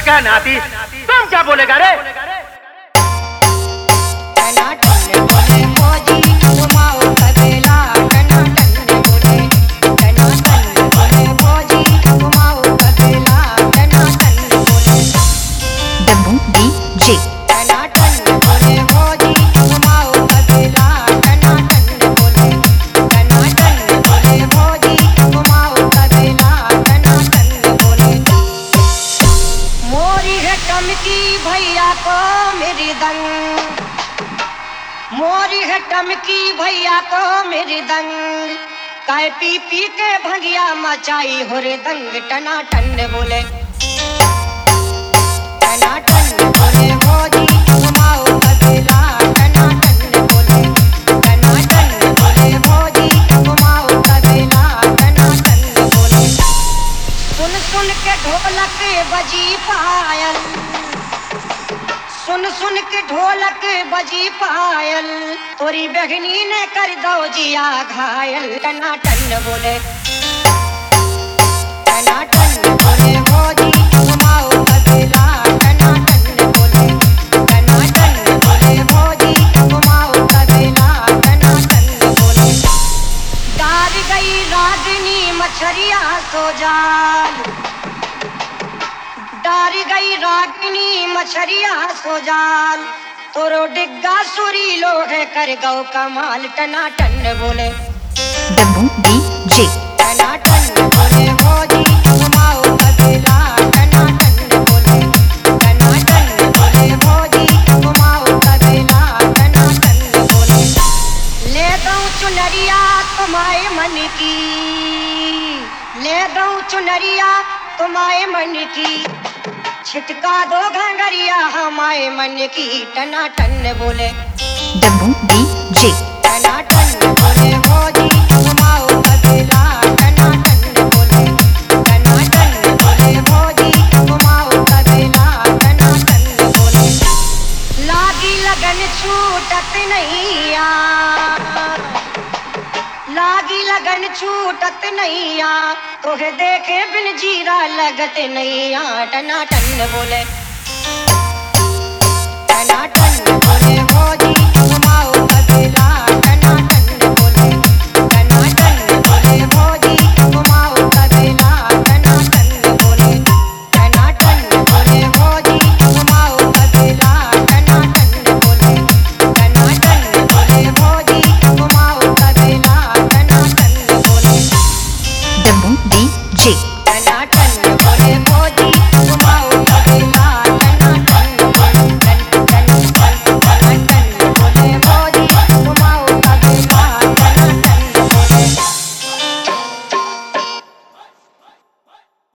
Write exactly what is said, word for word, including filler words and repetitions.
का नाती, तुम क्या बोलेगा रे? भैया को मेरी दंग, मोरी है टमकी भैया को मेरी दंग, काय पी पी के भंगिया मचाई हो रे दंग, टना टन बोले टना टन बोले भौजी घुमाओ तबेला, टना टन बोले टना टन बोले भौजी घुमाओ तबेला, टना टन बोले। सुन सुन के ढोलक बजी पायल, सुन सुन के ढोलक बजी पायल, तोरी बहनी ने कर दो जिया घायल, टना टन बोले टना टन बोले भौजी घुमाओ तबेला, टना टन बोले टना टन बोले भौजी घुमाओ तबेला, टना टन बोले। डार गई रागनी मछरिया सो जाल, डार गई रागिनी मछरिया सो जाल, तोरो डिग्गा सुरी लोग कर गौ कमाल, टना टन बोले डब्बू डीजे टना टन बोले भौजी घुमाओ तबेला, टना टन बोले टना टन बोले भौजी घुमाओ तबेला, टना टन बोले। ले दऊं चुनरिया तुम्हारे मन की, ले दऊं चुनरिया तुम्हारे मन की, छिटका दो घंगरिया हमारे मन की, टना टन बोले डब्बू डीजे टना टन बोले भौजी घुमाओ तबेला, टना टन बोले टना टन बोले भौजी घुमाओ तबेला, टना टन बोले। लागी लगन छूटत नहीं आ, लागी लगन छूटत नहीं आ, तोहे देखे बिन जीरा लगत नहीं आ, टना टन बोले टना टन बोले भौजी